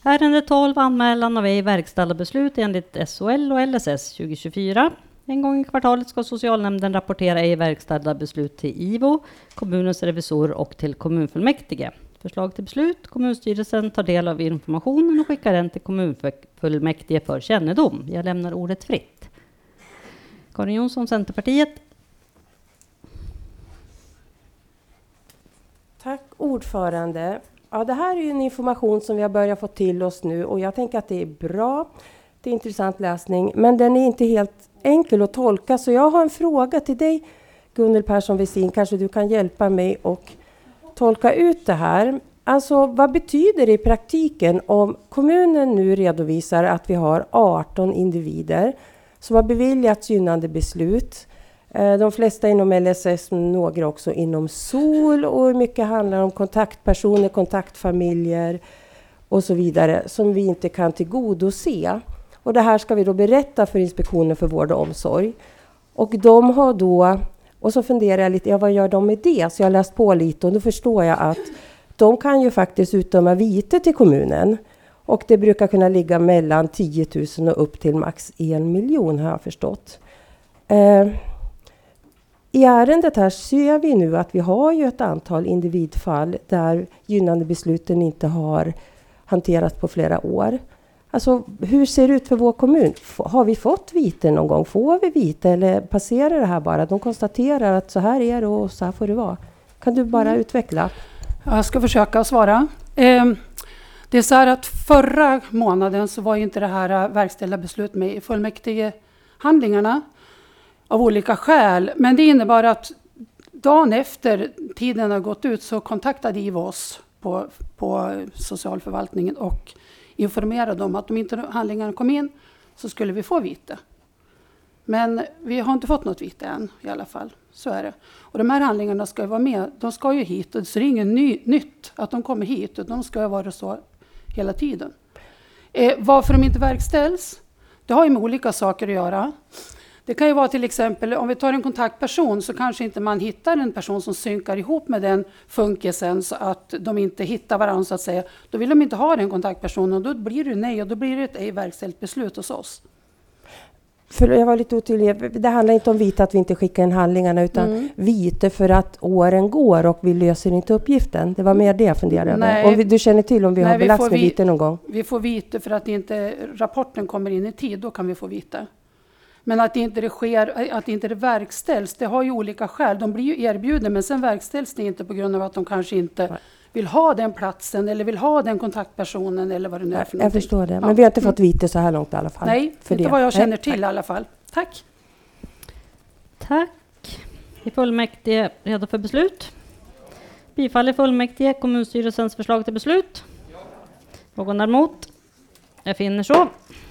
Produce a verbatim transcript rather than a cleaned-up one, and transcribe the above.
Ärende tolv, anmälan av ej verkställda beslut enligt S O L och L S S tjugo tjugofyra. En gång i kvartalet ska socialnämnden rapportera ej verkställda beslut till I V O, kommunens revisor och till kommunfullmäktige. Förslag till beslut. Kommunstyrelsen tar del av informationen och skickar den till kommunfullmäktige för kännedom. Jag lämnar ordet fritt. Karin Jonsson, Centerpartiet. Tack ordförande. Ja, det här är ju en information som vi har börjat få till oss nu och jag tänker att det är bra. Det är intressant läsning, men den är inte helt enkel att tolka. Så jag har en fråga till dig, Gunnel Persson Westin. Kanske du kan hjälpa mig och tolka ut det här. Alltså, vad betyder det i praktiken om kommunen nu redovisar att vi har arton individer som har beviljats gynnande beslut? De flesta inom L S S, några också inom S O L, och mycket handlar om kontaktpersoner, kontaktfamiljer och så vidare som vi inte kan tillgodose. Och det här ska vi då berätta för Inspektionen för vård och omsorg. Och de har då, och så funderar jag lite, ja, vad gör de med det? Så jag har läst på lite och då förstår jag att de kan ju faktiskt utdöma vite till kommunen. Och det brukar kunna ligga mellan tio tusen och upp till max en miljon, har jag förstått. Eh, I ärendet här ser vi nu att vi har ju ett antal individfall där gynnande besluten inte har hanterats på flera år. Alltså, hur ser det ut för vår kommun? F- har vi fått vite någon gång? Får vi vite eller passerar det här bara? De konstaterar att så här är det och så här får det vara. Kan du bara mm. utveckla? Jag ska försöka svara. Eh, det är så här att förra månaden så var ju inte det här verkställda beslut med i fullmäktigehandlingarna av olika skäl. Men det innebar att dagen efter tiden har gått ut så kontaktade I V O oss på, på socialförvaltningen och informerade om att om inte handlingarna kom in så skulle vi få vite. Men vi har inte fått något vite än i alla fall. Så är det. Och de här handlingarna ska ju vara med. De ska ju hit. Och så det är inget ny, nytt att de kommer hit. Och de ska ju vara så hela tiden. Eh, varför de inte verkställs? Det har ju med olika saker att göra. Det kan ju vara till exempel, om vi tar en kontaktperson så kanske inte man hittar en person som synkar ihop med den funkisen så att de inte hittar varandra så att säga. Då vill de inte ha den kontaktpersonen och då blir det nej och då blir det ett ej verkställt beslut hos oss. För jag var lite otydlig. Det handlar inte om vite att vi inte skickar in handlingarna utan mm. vite för att åren går och vi löser inte uppgiften. Det var mer det jag funderade över. Om vi, du känner till om vi nej, har belagts med vite någon gång? Vi får vite för att inte rapporten kommer in i tid. Då kan vi få vite. Men att inte det sker, att inte det verkställs, det har ju olika skäl. De blir ju erbjudna men sen verkställs det inte på grund av att de kanske inte nej. vill ha den platsen eller vill ha den kontaktpersonen eller vad det nu är för någonting. Jag förstår det, men ja. vi har inte fått vite så här långt i alla fall. Nej, för inte det. vad jag känner Nej. till i alla fall. Tack. Tack. I fullmäktige redo för beslut. Bifall i fullmäktige kommunstyrelsens förslag till beslut. Någon är emot? Jag finner så.